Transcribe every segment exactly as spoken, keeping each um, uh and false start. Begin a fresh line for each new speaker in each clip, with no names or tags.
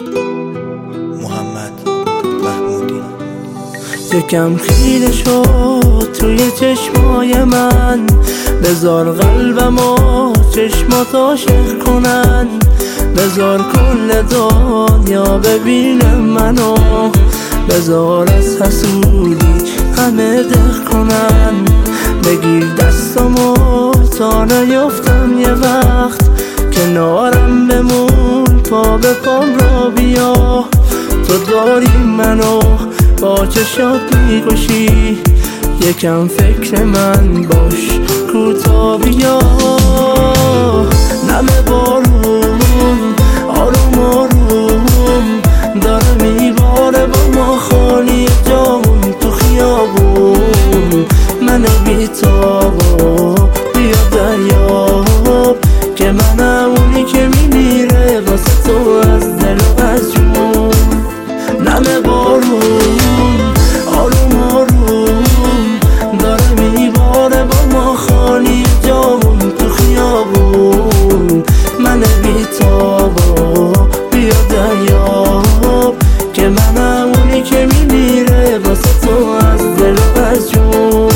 محمد محمودی.
یکم خیره شد توی چشمای من، بذار قلبمو چشمات عاشق کنن، بذار کل دنیا ببینه منو، بذار از حسودی همه دق کنن، بگیر دستمو تا نیفتم یه وقت، کنارم بمون پا به پام را بیا، تو داری منو با چشات میکشی، یکم فکر من باش کوتا بیا. نم بارون آروم آروم داره میباره با ما خالی جامون تو خیابون، من بیتابو بیا دریاب که منم اونی که میمیره واسه تو از دل و از جون. نم بارون آروم آروم داره میباره با ما خالی جامون تو خیابون، من بیتابو بیا دریاب که منم اونی که میمیره واسه تو از دل و از جون.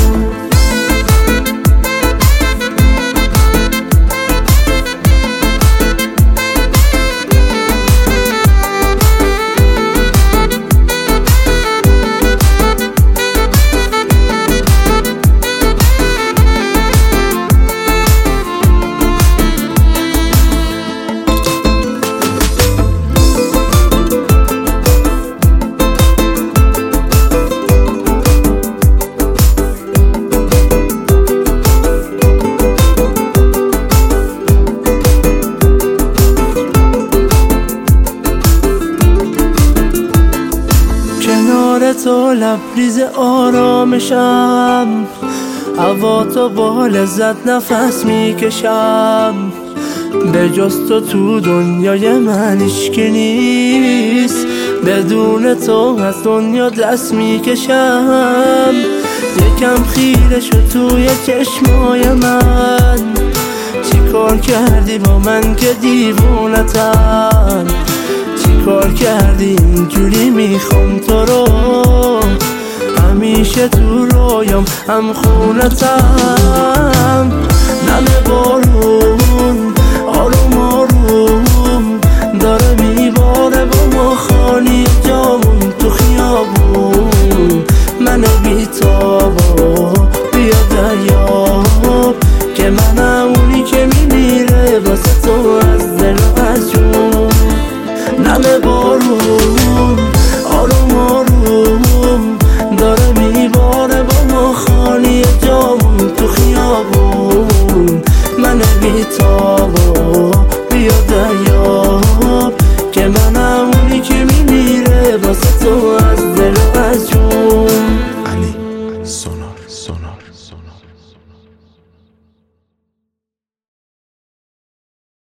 کنار تو لبریز آرامشم، هوا تو با لذت نفس میکشم، به جز تو تو دنیای من هیچکی نیست، بدون تو از دنیا دست میکشم. یکم خیره شد توی چشمای من، چی کار کردی با من که دیوونتم، کار کردی اینجوری میخوام تو رو، همیشه تو رویام هم خونتم. نم بارون